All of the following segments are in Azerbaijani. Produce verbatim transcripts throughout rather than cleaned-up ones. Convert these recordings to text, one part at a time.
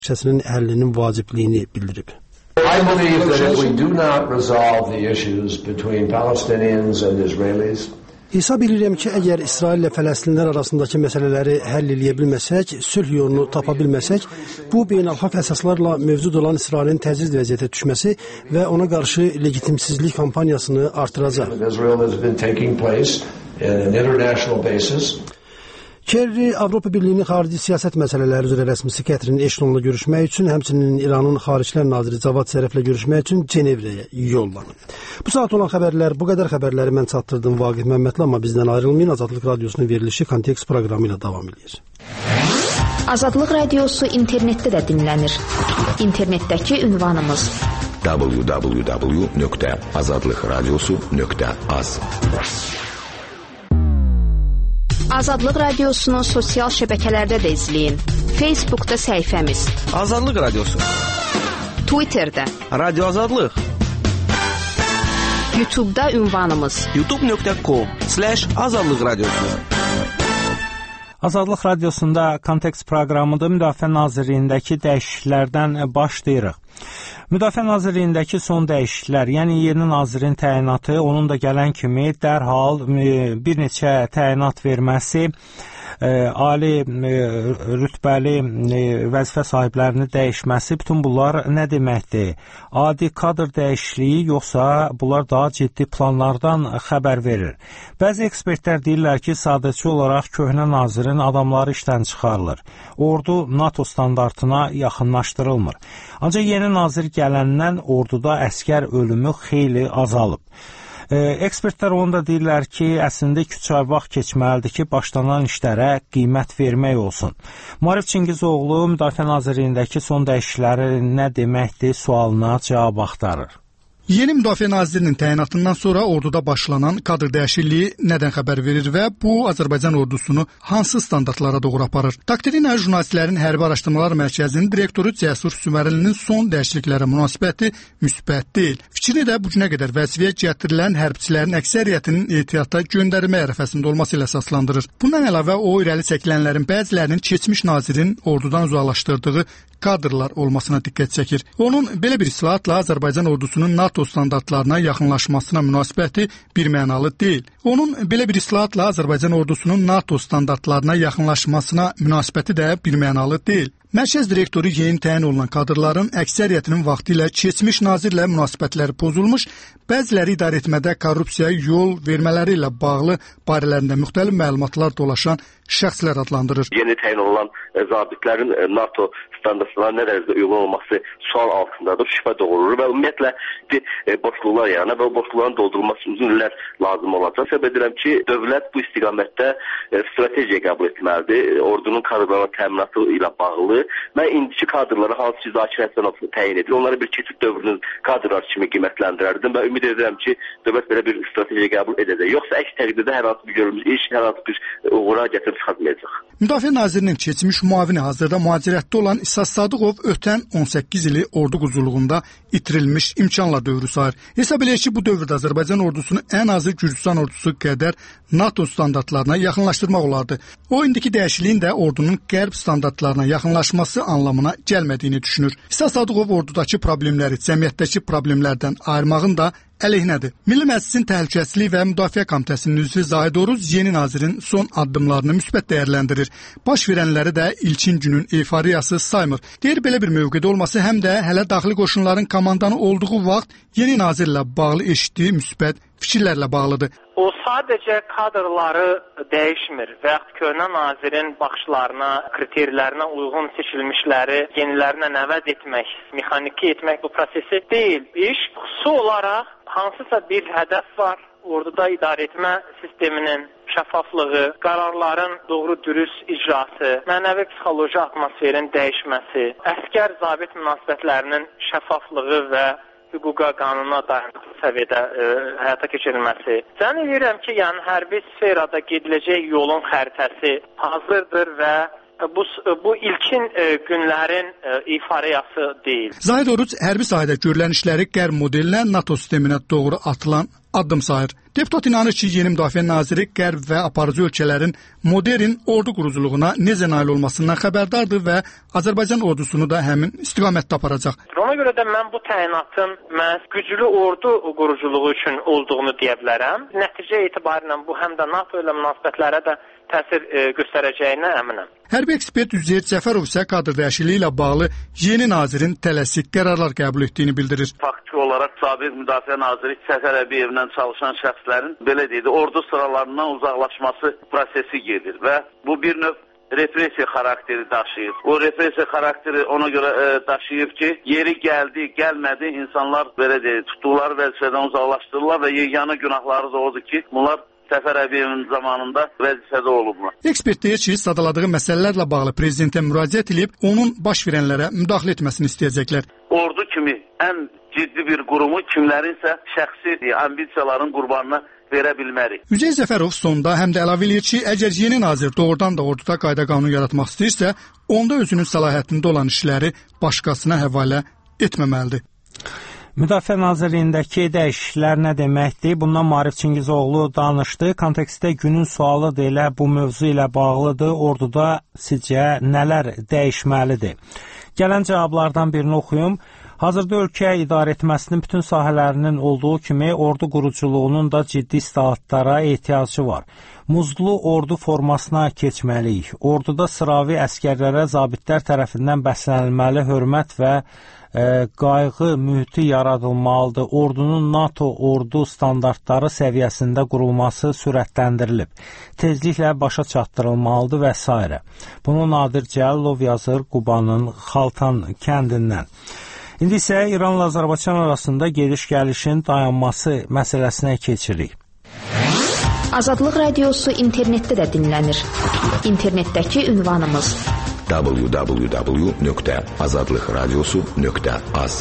münaqişəsinin həllinin vacibliyini bildirib. I believe that if we do not resolve the issues between Palestinians and Israelis, Hesab edirəm ki, əgər İsrail ilə Fələstinlər arasındakı məsələləri həll edə bilməsək, sülh yolunu tapa bilməsək, bu beynəlxalq əsaslarla mövcud olan İsrailin təzyiq vəziyyətə düşməsi və ona qarşı legitimsizlik kampaniyasını artıracaq. Kerry Avropa Birliyinin xarici siyasət məsələləri üzrə rəsmisi Catherine Ashtonla görüşmək üçün, həmçinin İranın Xaricilər Naziri Cavad Zəriflə görüşmək üçün Cenevrəyə yollanıb. Bu saat olan xəbərlər, bu qədər xəbərləri mən çatdırdım Vaqif Məmmədli, amma bizdən ayrılmayın. Azadlıq Radiosunun verilişi Kontekst proqramı ilə davam edir. Azadlıq Radiosu internetdə də dinlənir. İnternetdəki ünvanımız w w w nöqtə azadlıq radiosu nöqtə az. Azadlıq Radiosunu sosial şəbəkələrdə də izləyin. Facebookda səhifəmiz Azadlıq Radiosu, Twitterdə Radio Azadlıq, YouTube'da ünvanımız youtube nöqtə com slash azadlıq radiosu. Azadlıq Radiosunda Kontekst proqramında Müdafiə Nazirliyindəki dəyişikliklərdən başlayırıq. Müdafiə Nazirliyindəki son dəyişikliklər, yəni yeni nazirin təyinatı, onun da gələn kimi dərhal bir neçə təyinat verməsi, ali rütbəli vəzifə sahiblərini dəyişməsi, bütün bunlar nə deməkdir? Adi kadr dəyişikliyi yoxsa bunlar daha ciddi planlardan xəbər verir? Bəzi ekspertlər deyirlər ki, sadəcə olaraq köhnə nazirin adamları işdən çıxarılır. Ordu NATO standartına yaxınlaşdırılmır. Ancaq yeni nazir gələndən orduda əskər ölümü xeyli azalıb. Ekspertlər onu da deyirlər ki, əslində iki üç ay vaxt keçməlidir ki, başlanan işlərə qiymət vermək olsun. Maarif Çingizoğlu Müdafiə Nazirliyindəki son dəyişiklikləri nə deməkdir sualına cavab axtarır. Yeni Müdafiə Nazirinin təyinatından sonra orduda başlanan kadr dəyişikliyi nədən xəbər verir və bu Azərbaycan ordusunu hansı standartlara doğru aparır? Doktrina jurnalistlərin Hərbi Araşdırmalar Mərkəzinin direktoru Cəsur Sümərilinin son dəyişikliklərə münasibəti müsbət deyil. Fikri də bu günə qədər vəzifəyə gətirilən hərbçilərin əksəriyyətinin ehtiyata göndərilmə ərəfəsində olması ilə əsaslandırır. Bundan əlavə o irəli çəkilənlərin bəzilərinin keçmiş nazirin ordudan uzaqlaşdırdığı kadrlar olmasına diqqət çəkir. Onun belə bir islahatla Azərbaycan ordusunun NATO standartlarına yaxınlaşmasına münasibəti birmənalı deyil. Onun belə bir islahatla Azərbaycan ordusunun NATO standartlarına yaxınlaşmasına münasibəti də birmənalı deyil. Mərkəz direktoru yeni təyin olunan kadrların əksəriyyətinin vaxtı ilə keçmiş nazirlə münasibətləri pozulmuş, bəziləri idarəetmədə korrupsiyaya yol vermələri ilə bağlı barələrində müxtəlif məlumatlar dolaşan şəxslər adlandırır. Yeni təyin olunan zabitlərin NATO standartlarına nə dərəcədə uyğun olması sual altındadır, şübhə doğurur və ümumiyyətlə boşluqlar yaranır və o boşluqların doldurulması uzun illər lazım olacaq. Səbəb edirəm ki, dövlət bu istiqamətdə strategiya qəbul etməlidir. Ordunun kadrlarına təminatı ilə bağlı mən indiki kadrları hansı ki, Zakir Həsənov təyin edir, onları bir keçid dövrünün kadrları kimi qiymətləndirərdim və ümid edirəm ki, dövlət belə bir strategiya qəbul edəcək. Yoxsa əks təqdirdə hər hansı bir görülmüş iş, hər hansı bir uğura gətirib çıxartmayacaq. Müdafiə Nazirinin keçmiş müavini hazırda mühacirətdə olan İsas Sadıqov ötən on səkkiz ili ordu quzurluğunda itirilmiş imkanla dövrü sayır. Hesab eləyir ki, bu dövrdə Azərbaycan ordusunu ən azı Gürcüstan ordusu qədər NATO standartlarına yaxınlaşdırmaq olardı. O, indiki dəyişikliyin də ordunun qərb standartlarına yaxınlaşması anlamına gəlmədiyini düşünür. İsas Sadıqov ordudakı problemləri cəmiyyətdəki problemlərdən ayırmağın da əleyhinədir. Milli Məclisin Təhlükəsizlik və Müdafiə Komitəsinin üzvü Zahid Oruz yeni nazirin son addımlarını müsbət dəyərləndirir. Baş verənləri də ilkin günün eyfariyası saymır. Deyir, belə bir mövqedə olması həm də hələ daxili qoşunların komandanı olduğu vaxt yeni nazirlə bağlı eşitdiyi müsbət fikirlərlə bağlıdır. O sadəcə kadrları dəyişmir və yaxud köhnə nazirin baxışlarına, kriterlərinə uyğun seçilmişləri yenilərinə əvəz etmək, mexaniki etmək bu prosesi deyil. İş xüsusi olaraq hansısa bir hədəf var, orduda idarəetmə sisteminin şəffaflığı, qərarların doğru dürüst icrası, mənəvi psixoloji atmosferin dəyişməsi, əskər-zabit münasibətlərinin şəffaflığı və hüquqa, qanuna dayanıqlı səviyyədə e, həyata keçirilməsi. Zənn edirəm ki, yəni hərbi sferada gediləcək yolun xəritəsi hazırdır və bu bu ilkin e, günlərin e, ifariyası deyil. Zahid Oruc hərbi sahədə görülən işləri qərb modelinə NATO sisteminə doğru atılan addım sayır. Deputat inanır ki, yeni Müdafiə naziri Qərb və aparıcı ölkələrin modern ordu quruculuğuna necə nail olmasından xəbərdardır və Azərbaycan ordusunu da həmin istiqamətdə aparacaq. Ona görə də mən bu təyinatın məhz güclü ordu quruculuğu üçün olduğunu deyə bilərəm. Nəticə etibarıyla bu həm də NATO ilə münasibətlərə də təsir e, göstərəcəyinə əminəm. Hərbi ekspert Üzeyir Cəfərov isə kadr dəyişikliyi ilə bağlı yeni nazirin tələsik qərarlar qəbul etdiyini bildirir. Faktiki olaraq sabiq Müdafiə naziri Səfər Əbiyevlə çalışan şəxslərin belə deyək, ordu sıralarından uzaqlaşması prosesi gedir və bu bir növ repressiya xarakteri daşıyır. O repressiya xarakteri ona görə e, daşıyır ki, yeri gəldi, gəlmədi, insanlar belə deyək, tutduqları vəzifədən uzaqlaşdırırlar və yeganə günahları da odur ki, bunlar Səfər Əbiyevin zamanında vəzifədə olublar. Ekspert deyir ki, sadaladığı məsələlərlə bağlı prezidentə müraciət edib, onun baş verənlərə müdaxilə etməsini istəyəcəklər. Ordu kimi ən ciddi bir qurumu kimlərinsə şəxsi ambisiyaların qurbanına verə bilmərik. Üzeyir Cəfərov sonda həm də əlavə edir ki, əgər yeni nazir doğrudan da orduda qayda qanun yaratmaq istəyirsə, onda özünün səlahiyyətində olan işləri başqasına həvalə etməməlidir. Müdafiə Nazirliyindəki dəyişikliklər nə deməkdir? Bundan Maarif Çingizoğlu danışdı. Kontekstdə günün sualı da elə bu mövzu ilə bağlıdır. Orduda sizcə nələr dəyişməlidir? Gələn cavablardan birini oxuyum. Hazırda ölkə idarə etməsinin bütün sahələrinin olduğu kimi ordu quruculuğunun da ciddi islahatlara ehtiyacı var. Muzlu ordu formasına keçməliyik. Orduda sıravi əskərlərə zabitlər tərəfindən bəslənilməli hörmət və e, qayğı mühiti yaradılmalıdır. Ordunun NATO ordu standartları səviyyəsində qurulması sürətləndirilib. Tezliklə başa çatdırılmalıdır və s. Bunu Nadir Cəlilov yazır Qubanın Xaltan kəndindən. İndi isə İranla Azərbaycan arasında gediş-gəlişin dayanması məsələsinə keçirik. Azadlıq Radiosu internetdə də dinlənir. İnternetdəki ünvanımız w w w nöqtə azadlıq radiosu nöqtə az.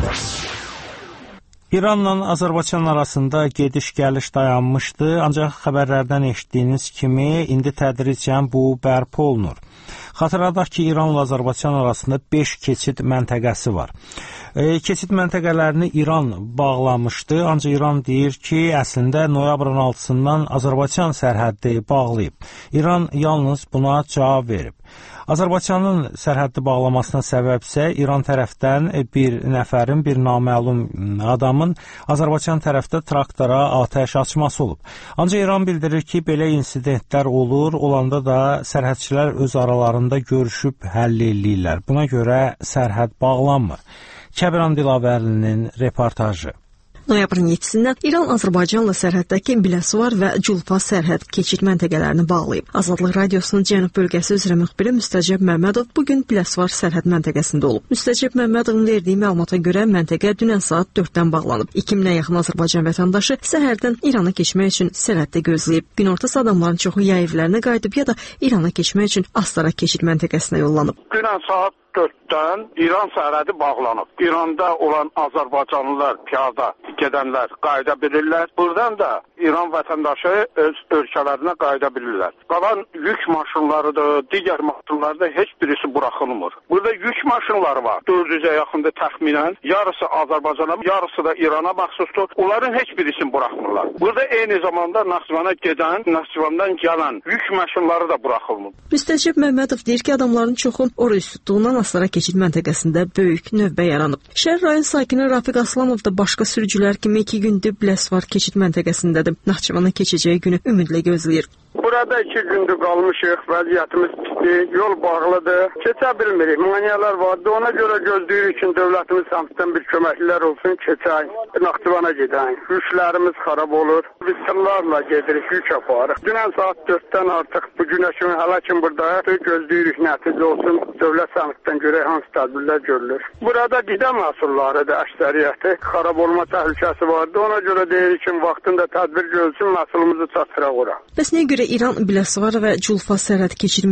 İranla Azərbaycan arasında gediş-gəliş dayanmışdı, ancaq xəbərlərdən eşitdiyiniz kimi indi tədricən bu bərpa olunur. Xatırladaq ki, İranla Azərbaycan arasında beş keçid məntəqəsi var. E, keçid məntəqələrini İran bağlamışdı, ancaq İran deyir ki, əslində noyabrın altısından Azərbaycan sərhəddi bağlayıb. İran yalnız buna cavab verib. Azərbaycanın sərhəddi bağlamasına səbəb isə İran tərəfdən bir nəfərin, bir naməlum adamın Azərbaycan tərəfdə traktora atəş açması olub. Ancaq İran bildirir ki, belə insidentlər olur, olanda da sərhədçilər öz aralarında görüşüb həll eləyirlər. Buna görə sərhəd bağlanmır. Kəbiran Dilavərlinin reportajı. Noyabrın yeddisindən İran Azərbaycanla sərhəddəki Biləsuvar və Culfa sərhəd keçid məntəqələrini bağlayıb. Azadlıq Radiosunun Cənub bölgəsi üzrə müxbiri Müstəcəb Məmmədov bugün Biləsuvar sərhəd məntəqəsində olub. Müstəcəb Məmmədovun verdiyi məlumata görə məntəqə dünən saat dörddən bağlanıb. iki minə yaxın Azərbaycan vətəndaşı sərhəddən İrana keçmək üçün sərhəddə gözləyib. Günortası adamların çoxu ya evlərinə qayıdıb, ya da İrana keçmək üçün Astara keçid məntəqəsinə yollanıb. Dünən saat dörddən İran sərhədi bağlanıb. İranda olan Azərbaycanlılar, piyada gedənlər qayıda bilirlər. Buradan da İran vətəndaşı öz ölkələrinə qayıda bilirlər. Qalan yük maşınlarıdır, digər maşınlarda heç birisi buraxılmır. Burada yük maşınları var. dörd yüzə yaxında təxminən. Yarısı Azərbaycana, yarısı da İrana məxsusdur. Onların heç birisini buraxmırlar. Burada eyni zamanda Naxçıvana gedən, Naxçıvandan gələn yük maşınları da buraxılmır. Müstəcəb Məmmədov deyir ki, adamların çoxu oraya tutduğundan Astara keçid məntəqəsində böyük növbə yaranıb. Şəhər rayon sakini Rafiq Aslamov da başqa sürücülər kimi iki gündür Biləsuvar keçid məntəqəsindədir. Naxçıvana keçəcəyi günü ümidlə gözləyir. Burada iki gündür qalmışıq, vəziyyətimiz pisdir, yol bağlıdır, keçə bilmirik, maniyalar vardı, ona görə gözləyirik ki, dövlətimiz həmdən bir köməklər olsun, keçək, Naxçıvana gedək, yüklərimiz xarab olur, biz tırlarla gedirik, yük aparıq. Dünən saat dörddən artıq bu günə kimi hələ kim burada gözləyirik, nəticə olsun, dövlət səmtdən görə hansı tədbirlər görülür. Burada qidə məhsullarıdır əksəriyyəti, xarab olma təhlükəsi vardı, ona görə deyirik ki, vaxtında tədbir görülsün, məhsulumuzu çatdıraq ora. Bəs nəyə görə İran Biləsuvar və Culfa sərhəd keçid məntəqələri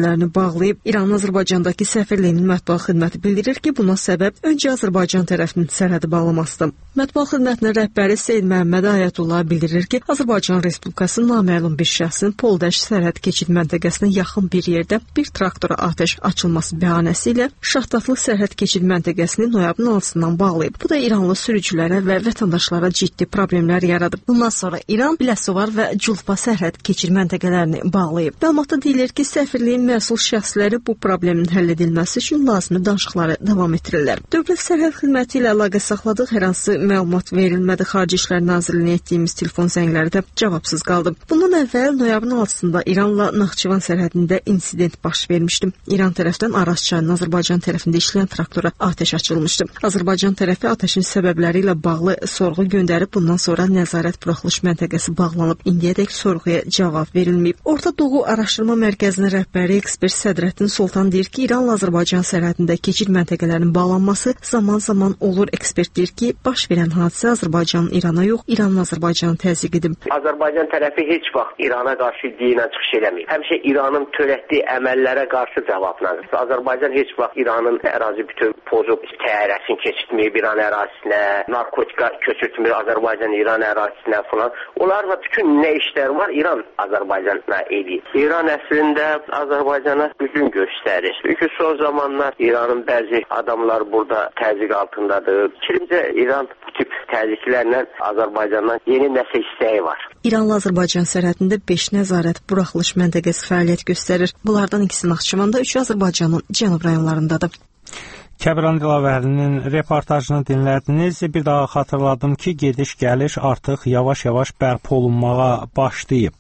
təhlükələrini bağlayıb. İranın Azərbaycandakı səfirliyinin mətbuat xidməti bildirir ki, buna səbəb öncə Azərbaycan tərəfinin sərhədi bağlamasıdır. Mətbuat xidmətinin rəhbəri Seyid Məhəmməd Ayətullah bildirir ki, Azərbaycan Respublikası naməlum bir şəxsin Poldaş sərhəd keçid məntəqəsinə yaxın bir yerdə bir traktora atəş açılması bəhanəsi ilə Şahdadlı sərhəd keçid məntəqəsini noyabrın altısından bağlayıb. Bu da İranlı sürücülərə və vətəndaşlara ciddi problemlər yaradıb. Bundan sonra İran Biləsuvar və Culfa sərhəd keçid məntəqələrini bağlayıb. Məlumatda deyilir ki, səfirliyin məsul şəxsləri bu problemin həll edilməsi üçün lazımi danışıqları davam etdirirlər. Dövlət Sərhəd Xidməti ilə əlaqə saxladıq, hər hansı məlumat verilmədi. Xarici İşlər Nazirliyinə etdiyimiz telefon zəngləri də cavabsız qaldı. Bundan əvvəl noyabrın altısında İranla Naxçıvan sərhədində insident baş vermişdi. İran tərəfdən Araz çayının Azərbaycan tərəfində işləyən traktora atəş açılmışdı. Azərbaycan tərəfi atəşin səbəbləri ilə bağlı sorğu göndərib, bundan sonra nəzarət buraxılış məntəqəsi bağlanıb. İndiyədək sorğuya cavab verilməyib. Orta Doğu Araşdırma Mərkəzinin rəhbəri ekspert Sədrəddin Sultan deyir ki, İranla Azərbaycan sərhədində keçid məntəqələrinin bağlanması zaman-zaman olur. Ekspert deyir ki, baş verən hadisə Azərbaycanın İrana yox, İranın Azərbaycanı təzyiq edib. Azərbaycan tərəfi heç vaxt İrana qarşı iddia çıxış eləməyib. Həmişə İranın törətdiyi əməllərə qarşı cavablanır. Azərbaycan heç vaxt İranın ərazi bütün pozub təyyarəsini keçirtməyib İran ərazisinə, narkotika köçürtmür Azərbaycan İran ərazisinə falan. Onlarla bütün nə işlər var İran Azərbaycana edir. İran əslində Azərbaycana gücün göstərir. Çünki son zamanlar İranın bəzi adamlar burada təzyiq altındadır. Fikrimcə İran bu tip təzyiqlərlə Azərbaycandan yeni nəsə istəyi var. İranla Azərbaycan sərhədində beş nəzarət buraxılış məntəqəsi fəaliyyət göstərir. Bunlardan ikisi Naxçıvanda, üçü Azərbaycanın cənub rayonlarındadır. Kəbran Dilavərinin reportajını dinlədiniz. Bir daha xatırladım ki, gediş-gəliş artıq yavaş-yavaş bərpa olunmağa başlayıb.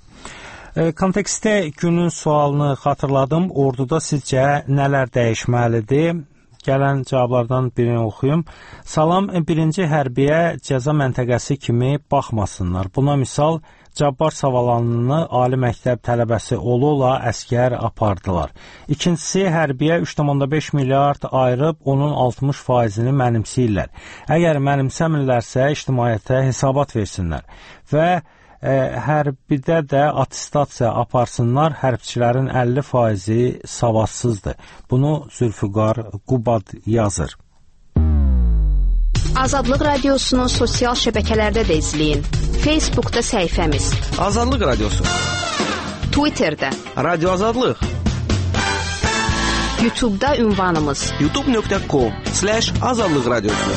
E, kontekstdə günün sualını xatırladım. Orduda sizcə nələr dəyişməlidir? Gələn cavablardan birini oxuyum. Salam, birinci hərbiyə cəza məntəqəsi kimi baxmasınlar. Buna misal, Cabbar Savalanını ali məktəb tələbəsi ola-ola əskər apardılar. İkincisi, hərbiyə üç nöqtə beş milyard ayırıb onun altmış faizini mənimsəyirlər. Əgər mənimsəmirlərsə, ictimaiyyətə hesabat versinlər. Və ə, hərbidə də attestasiya aparsınlar, hərbçilərin əlli faizi savadsızdır. Bunu Zülfüqar Qubad yazır. Azadlıq Radiosunu sosial şəbəkələrdə də izləyin. Facebookda səhifəmiz Azadlıq Radiosu, Twitterdə Radio Azadlıq, YouTube'da ünvanımız youtube nöqtə com slash azadlıq radiosu.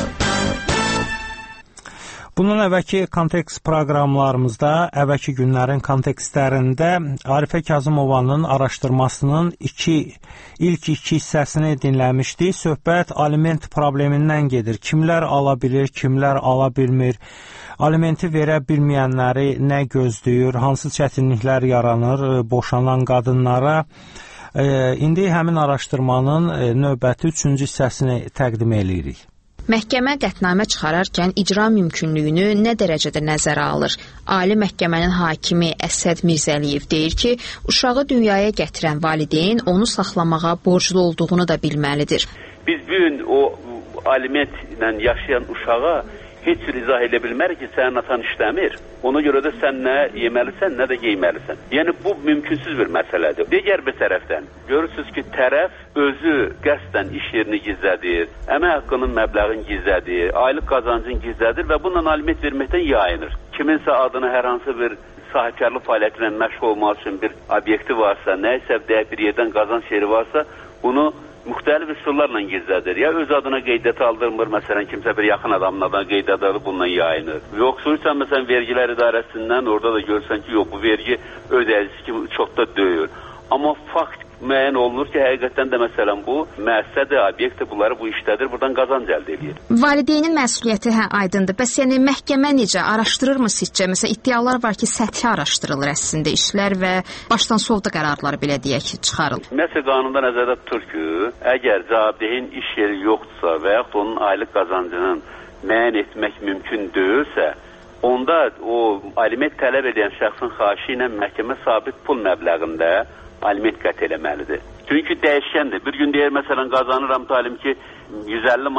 Bunun əvvəlki kontekst proqramlarımızda, əvvəlki günlərin kontekstlərində Arifə Kazımovanın araşdırmasının iki, ilk iki hissəsini dinləmişdik. Söhbət aliment problemindən gedir. Kimlər ala bilir, kimlər ala bilmir, alimenti verə bilməyənləri nə gözləyir, hansı çətinliklər yaranır boşanan qadınlara. İndi həmin araşdırmanın növbəti üçüncü hissəsini təqdim edirik. Məhkəmə qətnamə çıxararkən icra mümkünlüyünü nə dərəcədə nəzərə alır? Ali məhkəmənin hakimi Əsəd Mirzəliyev deyir ki, uşağı dünyaya gətirən valideyn onu saxlamağa borclu olduğunu da bilməlidir. Biz bu gün o alimentlə yaşayan uşağa heç bir izah edə bilmərik ki, sənin atan işləmir. Ona görə də sən nə yeməlisən, nə də geyməlisən. Yəni, bu mümkünsüz bir məsələdir. Digər bir tərəfdən, görürsünüz ki, tərəf özü qəsdən iş yerini gizlədir, əmək haqqının məbləğini gizlədir, aylıq qazancını gizlədir və bununla aliment verməkdən yayınır. Kiminsə adına hər hansı bir sahibkarlıq fəaliyyətinə məşğul olmaq üçün bir obyekti varsa, nə isə deyək bir yerdən qazanc yeri varsa, bunu müxtəlif üsullarla gizlədir. Ya öz adına qeydiyyat aldırmır, məsələn, kimsə bir yaxın adamın adına qeydiyyat alıb bununla yayınır. Yoxsulsan, məsələn, vergilər idarəsindən orada da görsən ki, yox, bu vergi ödəyicisi kimi çox da deyil. Amma fakt müəyyən olunur ki, həqiqətən də məsələn bu müəssisədir, obyektdir, bunları bu işlədir, buradan qazanc əldə edir. Valideynin məsuliyyəti hə aydındır. Bəs yəni məhkəmə necə araşdırırmı sizcə? Məsələn, iddialar var ki, səthi araşdırılır əslində işlər və başdan sovda qərarlar belə deyək ki, çıxarılır. Məsələn, qanunda nəzərdə tutur ki, əgər cavabdehin iş yeri yoxdursa və yaxud onun aylıq qazancının müəyyən etmək mümkün deyilsə, onda o aliment tələb edən şəxsin xahişi ilə məhkəmə sabit pul məbləğində aliment qət eləməlidir. Çünki dəyişkəndir. Bir gün deyir, məsələn, qazanıram talim ki, yüz əlli manat,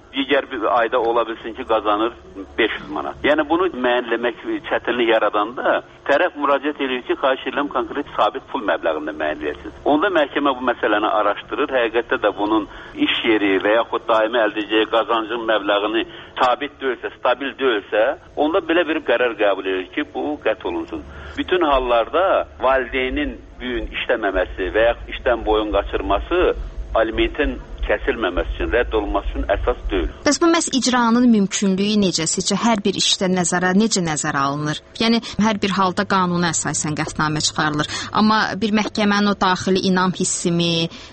digər bir ayda ola bilsin ki, qazanır beş yüz manat. Yəni bunu müəyyənləmək çətinlik yaradanda tərəf müraciət edir ki, xahiş edirəm konkret sabit pul məbləğində müəyyənləyəsiniz. Onda məhkəmə bu məsələni araşdırır. Həqiqətdə də bunun iş yeri və yaxud daimi əldə edəcəyi qazancın məbləğini sabit deyilsə, stabil deyilsə, onda belə bir qərar qəbul edir ki, bu qət olunsun. Bütün hallarda valideynin bu gün işləməməsi və ya işdən boyun qaçırması alimentin kəsilməməsi üçün, rədd olunması üçün əsas deyil. Bəs bu məhz icranın mümkünlüyü necə? Sizcə hər bir işdə nəzərə, necə nəzərə alınır? Yəni, hər bir halda qanuna əsasən qətnamə çıxarılır. Amma bir məhkəmənin o daxili inam hissimi,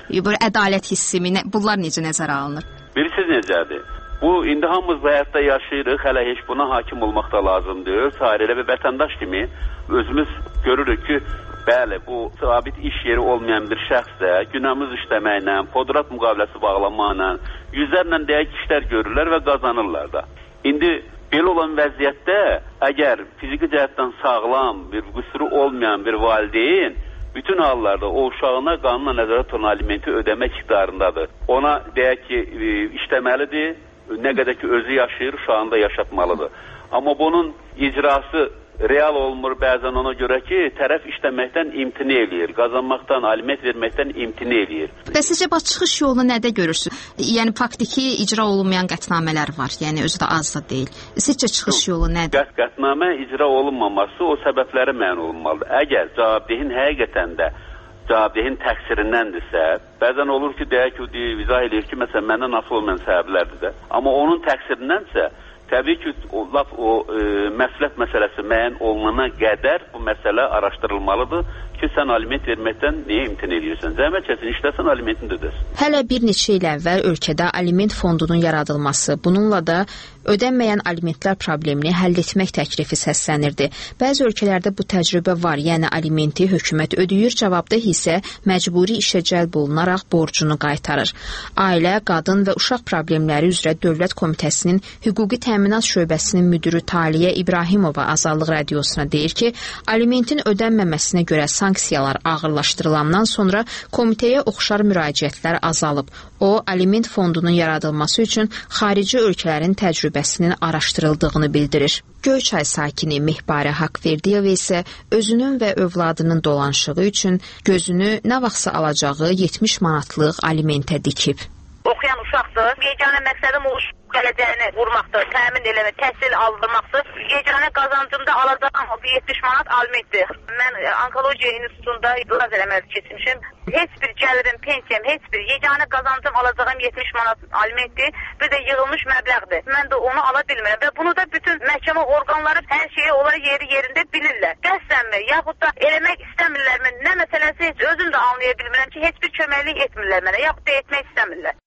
ədalət hissimi, bunlar necə nəzərə alınır? Bilirsiniz necədir? Bu, indi hamımız bu həyatda yaşayırıq, hələ heç buna hakim olmaq da lazım deyil. Sahirələ bir vətəndaş kimi özümüz görürük ki, bəli, bu sabit iş yeri olmayan bir şəxsdə günəmiz işləməklə, podrat müqaviləsi bağlamaqla, yüzlərlə deyək işlər görürlər və qazanırlar da. İndi belə olan vəziyyətdə, əgər fiziki cəhətdən sağlam, bir qüsuru olmayan bir valideyn bütün hallarda o uşağına qanuna nəzarət olunan alimenti ödəmək iqtidarındadır. Ona deyək ki, işləməlidir, nə qədər ki özü yaşayır, uşağını da yaşatmalıdır. Amma bunun icrası real olmur bəzən ona görə ki, tərəf işləməkdən imtina eləyir, qazanmaqdan, aliment verməkdən imtina eləyir. Bəs sizcə baş çıxış yolunu nədə görürsünüz? Yəni faktiki icra olunmayan qətnamələr var, yəni özü də az da deyil. Sizcə çıxış yolu nədir? Qət, qətnamə icra olunmaması o səbəbləri müəyyən olunmalıdır. Əgər cavabdehin həqiqətən də cavabdehin təqsirindəndirsə, bəzən olur ki, deyək ki, izah eləyir ki, məsələn, məndən nasıl olmayan səbəblərdir də. Amma onun təqsirindənsə, təbii ki, o, laf, o e, məsləhət məsələsi müəyyən olunana qədər bu məsələ araşdırılmalıdır ki, sən aliment verməkdən niyə imtina edirsən? Zəhmət çətin işləsən, alimentini də ödəsin. Hələ bir neçə il əvvəl ölkədə aliment fondunun yaradılması, bununla da ödənməyən alimentlər problemini həll etmək təklifi səslənirdi. Bəzi ölkələrdə bu təcrübə var, yəni alimenti hökumət ödəyir, cavabdeh isə məcburi işə cəlb olunaraq borcunu qaytarır. Ailə, Qadın və Uşaq Problemləri üzrə Dövlət Komitəsinin Hüquqi Təminat Şöbəsinin müdürü Taliyə İbrahimova Azadlıq Radiosuna deyir ki, alimentin ödənməməsinə görə sanksiyalar ağırlaşdırılandan sonra komitəyə oxşar müraciətlər azalıb. O, aliment fondunun yaradılması üçün xarici ölkələrin təcrübəsinin araşdırıldığını bildirir. Göyçay sakini Mehbarə Haqverdiyeva isə özünün və övladının dolanışığı üçün gözünü nə vaxtsa alacağı yetmiş manatlıq alimentə dikib. Oxuyan uşaqdır, yeganə məqsədim o gələcəyini vurmaqdır, təmin eləmək, təhsil aldırmaqdır. Yeganə qazancımda alacağım yetmiş manat alimentdir. Mən Onkologiya İnstitutunda ilaz eləməli keçmişim. Heç bir gəlirim, pensiyam, heç bir yeganə qazancım alacağım yetmiş manat alimentdir. Bir də yığılmış məbləğdir. Mən də onu ala bilmirəm və bunu da bütün məhkəmə orqanları hər şeyi onları yeri yerində bilirlər. Qəsdənmi, yaxud da eləmək istəmirlərmi? Nə məsələsi heç özüm də anlaya bilmirəm ki, heç bir köməklik etmirlər mənə, yaxud da etmək istəmirlər.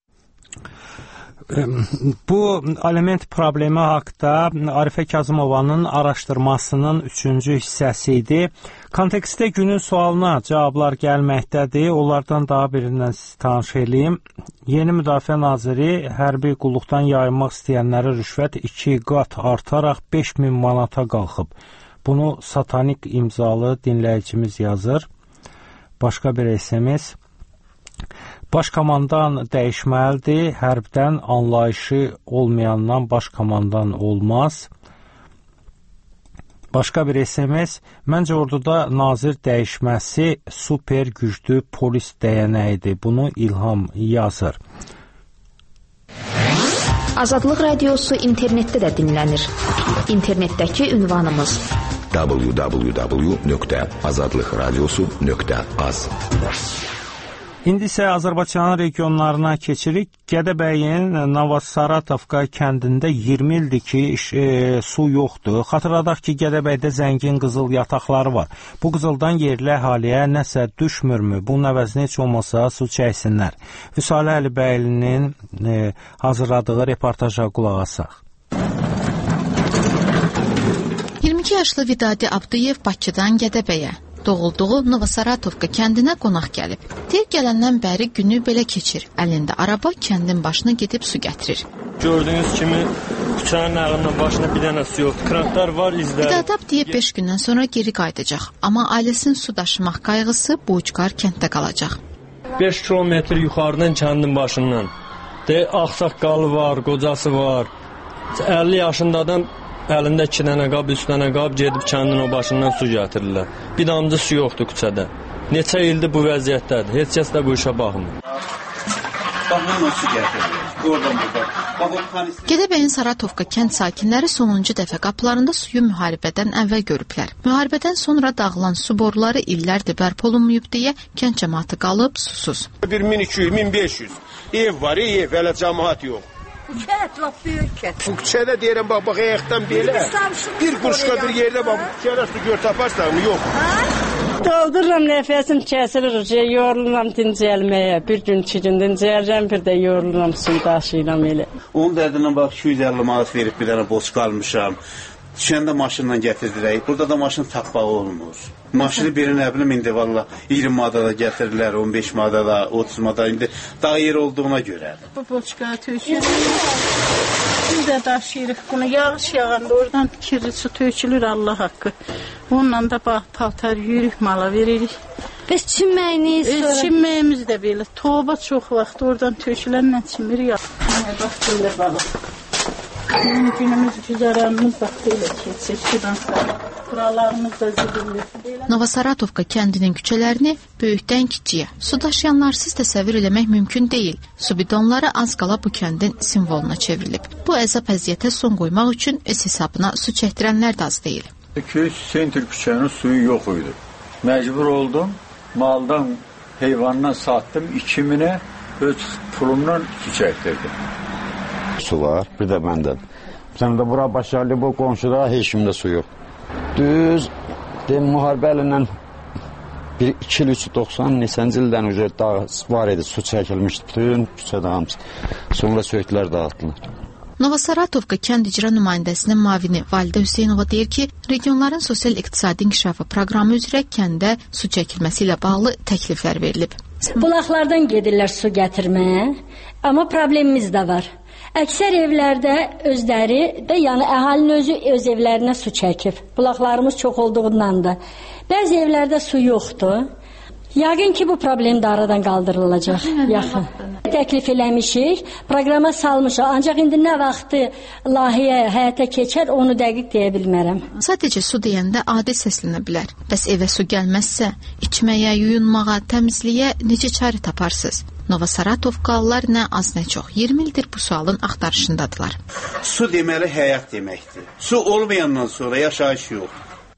Bu aliment problemi haqqında Arifə Kazımovanın araşdırmasının üçüncü hissəsi idi. Kontekstdə günün sualına cavablar gəlməkdədir. Onlardan daha birindən sizi tanış edeyim. Yeni Müdafiə Naziri hərbi qulluqdan yayınmaq istəyənlərə rüşvət iki qat artaraq beş min manata qalxıb. Bunu satanik imzalı dinləyicimiz yazır. Başqa bir S M S. Başkomandan dəyişməlidir, hərbdən anlayışı olmayandan başkomandan olmaz. Başqa bir S M S, məncə orduda nazir dəyişməsi super güclü polis dəyənəyidir. Bunu İlham yazır. Azadlıq Radiosu internetdə də dinlənir. İnternetdəki ünvanımız w w w nöqtə azadlıq radiosu nöqtə az. İndi isə Azərbaycanın regionlarına keçirik. Gədəbəyin Novosaratovka kəndində iyirmi ildir ki, e, su yoxdur. Xatırladaq ki, Gədəbəydə zəngin qızıl yataqları var. Bu qızıldan yerli əhaliyə nəsə düşmürmü? Bunun əvəzinə heç olmasa su çəksinlər. Vüsalə Əlibəylinin e, hazırladığı reportaja qulaq asaq. iyirmi iki yaşlı Vidadi Abduyev Bakıdan Gədəbəyə, doğulduğu Novosaratovka kəndinə qonaq gəlib. Tel gələndən bəri günü belə keçir. Əlində araba kəndin başına gedib su gətirir. Gördüyünüz kimi küçənin ayağının başında bir dənə su yoxdur. Kranklar var, izlər. Vidadi Abduyev beş gündən sonra geri qayıdacaq. Amma ailəsinin su daşımaq qayğısı bu ucqar kənddə qalacaq. beş kilometr yuxarıdan kəndin başından De, ağsaqqalı var, qocası var. əlli yaşında adam əlində iki dənə qab, üç dənə qab gedib kəndin o başından su gətirirlər. Bir damcı su yoxdur küçədə. Neçə ildir bu vəziyyətdədir. Heç kəs də bu işə baxmır. Baxın, su gətirirlər. Oradan burada. Gədəbəyin Saratovka kənd sakinləri sonuncu dəfə qapılarında suyu müharibədən əvvəl görüblər. Müharibədən sonra dağılan su boruları illərdir bərpa olunmayıb deyə kənd cəmaatı qalıb susuz. min iki yüz, min beş yüz ev var, ev, elə cəmaat yox. Bu kət, laf böyük kət. Bu küçədə deyirəm, bax, bax, ayaqdan belə. Bir qurşqa bir yerdə, bax, bu küçədə su gör taparsan mı? Yox. Doldururam, nəfəsim kəsilir, yoruluram dincəlməyə. Bir gün, iki gün dincələcəm, bir də yoruluram, suyu daşıyıram elə. Onun dərdinə bax, iki yüz əlli manat verib bir dənə boş qalmışam. Düşəndə maşınla gətirdirək. Burada da maşın tapbağı olmur. Maşını biri nə bilim, indi valla iyirmi manata gətirirlər, on beş manata, otuz manata, indi dağ yer olduğuna görə. Bu boçqa tökülür. Biz də daşıyırıq bunu. Yağış yağanda oradan kirli su tökülür, Allah haqqı. Onunla da bax, paltar yürük, mala veririk. Biz çinməyiniz sonra? Çinməyimiz də belə. Toba çox vaxt oradan tökülənlə çimirik. Bax, belə balıq. Bizim günümüz güzəranımız bax, belə keçir. Şuradan sonra. Buralarımız da zibillir. Novosaratovka kəndinin küçələrini böyükdən kiçiyə, su daşıyanlarsız təsəvvür eləmək mümkün deyil. Su bidonları az qala bu kəndin simvoluna çevrilib. Bu əzab əziyyətə son qoymaq üçün öz hesabına su çəkdirənlər də az deyil. iki yüz sentr küçənin suyu yox idi. Məcbur oldum, maldan, heyvandan satdım, iki minə öz pulumdan su çəkdirdim. Su var, bir də məndən. Sən də bura başarılı bu qonşuda heç kimdə su yox. Düz, deyim, müharibə əlindən bir iki il üç yüz doxsan neçənci ildən üzrə dağ var idi, su çəkilmişdi, bütün küçədə hamısı. Sonra söykülər dağıtdılar. Novosaratovka kənd icra nümayəndəsinin mavini Validə Hüseynova deyir ki, regionların sosial-iqtisadi inkişafı proqramı üzrə kəndə su çəkilməsi ilə bağlı təkliflər verilib. Bulaqlardan gedirlər su gətirməyə, amma problemimiz də var. Əksər evlərdə özləri də, yəni əhalinin özü öz evlərinə su çəkib. Bulaqlarımız çox olduğundan da. Bəzi evlərdə su yoxdur. Yəqin ki, bu problem də aradan qaldırılacaq yaxın. Təklif eləmişik, proqrama salmışıq. Ancaq indi nə vaxtı layihə həyata keçər, onu dəqiq deyə bilmərəm. Sadəcə su deyəndə adi səslənə bilər. Bəs evə su gəlməzsə, içməyə, yuyunmağa, təmizliyə necə çarə taparsınız? Novosaratovkalılar nə az nə çox iyirmi ildir bu sualın axtarışındadılar. Su deməli həyat deməkdir. Su olmayandan sonra yaşayış yox.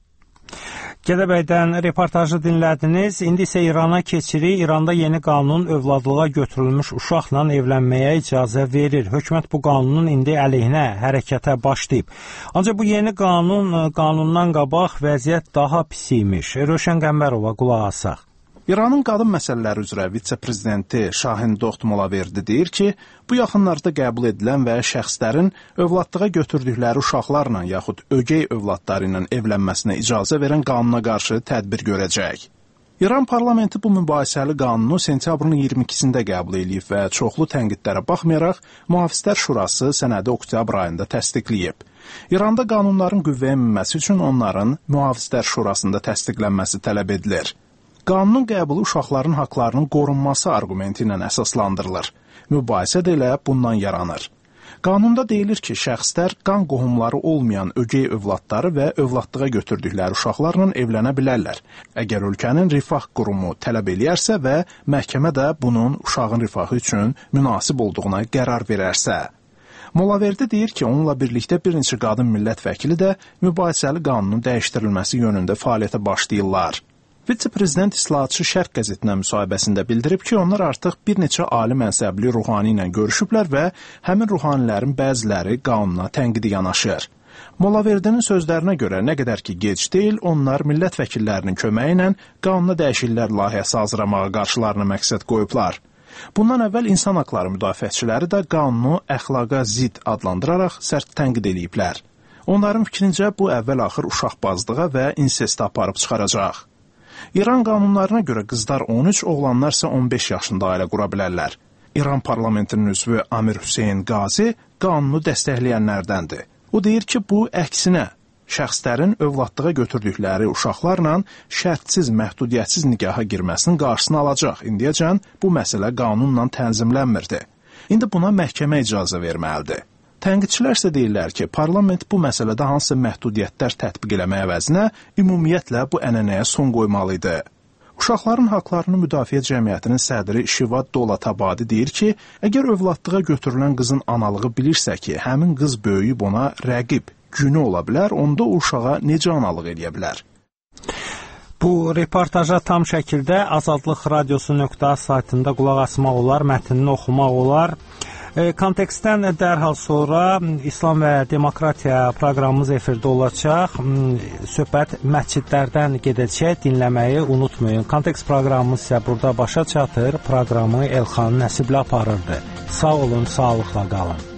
Gədəbəydən reportajı dinlədiniz. İndi isə İrana keçirik. İranda yeni qanun övladlığa götürülmüş uşaqla evlənməyə icazə verir. Hökumət bu qanunun indi əleyhinə hərəkətə başlayıb. Ancaq bu yeni qanun qanundan qabaq vəziyyət daha pis imiş. Rövşən Qəmbərova qulaq asaq. İranın qadın məsələləri üzrə vitse-prezidenti Şahin Doxt Molaverdi deyir ki, bu yaxınlarda qəbul edilən və şəxslərin övladlığa götürdükləri uşaqlarla yaxud ögey övladları ilə evlənməsinə icazə verən qanuna qarşı tədbir görəcək. İran parlamenti bu mübahisəli qanunu sentyabrın iyirmi ikisində qəbul edib və çoxlu tənqidlərə baxmayaraq Mühafizlər Şurası sənədi oktyabr ayında təsdiqləyib. İranda qanunların qüvvəyə minməsi üçün onların Mühafizlər Şurasında təsdiqlənməsi tələb edilir. Qanunun qəbulu uşaqların haqlarının qorunması arqumenti ilə əsaslandırılır. Mübahisə də elə bundan yaranır. Qanunda deyilir ki, şəxslər qan qohumları olmayan ögey övladları və övladlığa götürdükləri uşaqlarla evlənə bilərlər. Əgər ölkənin rifah qurumu tələb eləyərsə və məhkəmə də bunun uşağın rifahı üçün münasib olduğuna qərar verərsə. Molaverdi deyir ki, onunla birlikdə bir neçə qadın millət vəkili də mübahisəli qanunun dəyişdirilməsi yönündə fəaliyyətə başlayırlar. Vitse-prezident İslahatçı Şərq qəzetinə müsahibəsində bildirib ki, onlar artıq bir neçə ali mənsəbli ruhani ilə görüşüblər və həmin ruhanilərin bəziləri qanuna tənqidi yanaşır. Molaverdinin sözlərinə görə nə qədər ki gec deyil, onlar millət vəkillərinin köməyi ilə qanuna dəyişikliklər layihəsi hazırlamağa qarşılarına məqsəd qoyublar. Bundan əvvəl insan haqları müdafiəçiləri də qanunu əxlaqa zidd adlandıraraq sərt tənqid ediblər. Onların fikrincə bu əvvəl-axır uşaqbazlığa və insestə aparıb çıxaracaq. İran qanunlarına görə qızlar on üç, oğlanlar isə on beş yaşında ailə qura bilərlər. İran parlamentinin üzvü Amir Hüseyn Qazi qanunu dəstəkləyənlərdəndir. O deyir ki, bu əksinə şəxslərin övladlığa götürdükləri uşaqlarla şərtsiz, məhdudiyyətsiz nikaha girməsinin qarşısını alacaq. İndiyəcən bu məsələ qanunla tənzimlənmirdi. İndi buna məhkəmə icazə verməlidir. Tənqidçilər isə deyirlər ki, parlament bu məsələdə hansı məhdudiyyətlər tətbiq eləmək əvəzinə ümumiyyətlə bu ənənəyə son qoymalı idi. Uşaqların haqlarını müdafiə cəmiyyətinin sədri Şivad Dolatabadi deyir ki, əgər övladlığa götürülən qızın analığı bilirsə ki, həmin qız böyüyüb ona rəqib, günü ola bilər, onda o uşağa necə analıq edə bilər? Bu reportaja tam şəkildə azadlıq radiosu nöqtə az saytında qulaq asmaq olar, mətnini oxumaq olar. Kontekstdən dərhal sonra İslam və Demokratiya proqramımız efirdə olacaq. Söhbət məscidlərdən gedəcək, dinləməyi unutmayın. Kontekst proqramımız isə burada başa çatır. Proqramı Elxan Nəsiblə aparırdı. Sağ olun, sağlıqla qalın.